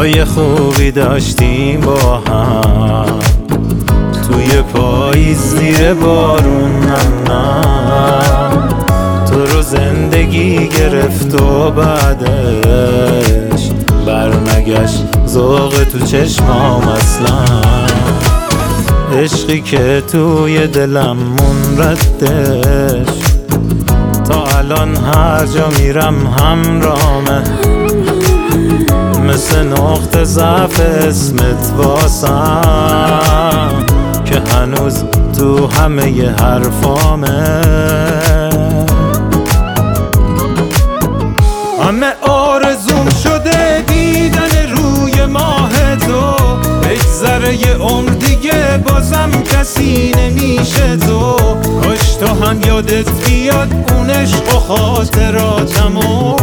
روزای خوبی داشتیم با هم، توی پاییز زیر بارون نم تو رو زندگی گرفت و بعدش برنگشت ذوق تو چشمام اصلا. عشقی که توی دلم منردش تا الان هر جا میرم همرامه، مثل نقطه ضعف اسمت واسم که هنوز تو همه ی حرفامه. همه آرزوم شده دیدن روی ماه تو، بگذره یه عمر دیگه بازم کسی نمیشه تو. کاش تو هم یادت بیاد اون عشق و خاطراتمو.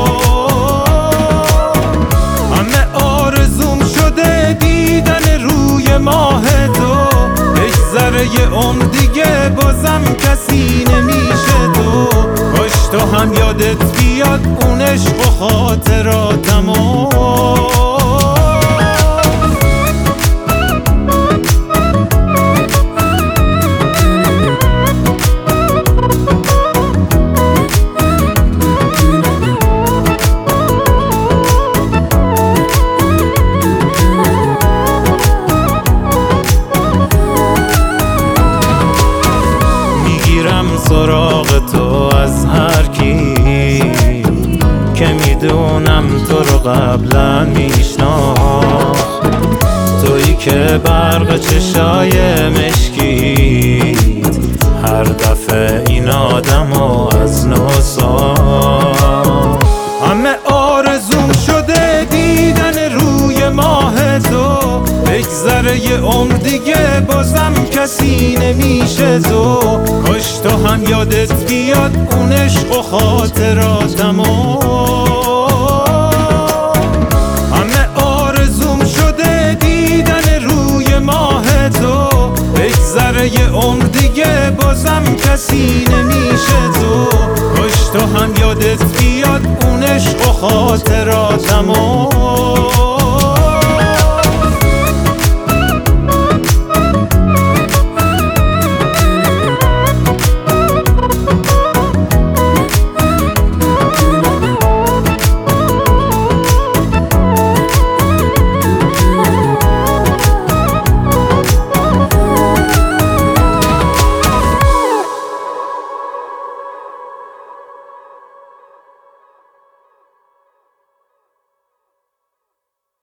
همه آرزوم شده دیدن روی ماه تو، بگذره یه عمر دیگه بازم کسی نمیشه تو. کاش تو هم یادت بیاد اون عشق و خاطراتمو. سراغ تو از هر کی که میدونم تو رو قبلا میشناخت، تویی که برق چشای مشکیت هر دفعه این آدمو از نو ساخت. همه آرزوم شده دیدن روی ماه تو، بگذره یه عمر دیگه بازم کسی نمیشه تو. کاش تو هم یادت بیاد اون عشق و خاطراتمو. همه آرزوم شده دیدن روی ماه تو، بگذره یه عمر دیگه بازم کسی نمیشه تو. کاش تو هم یادت بیاد اون عشق و خاطراتمو.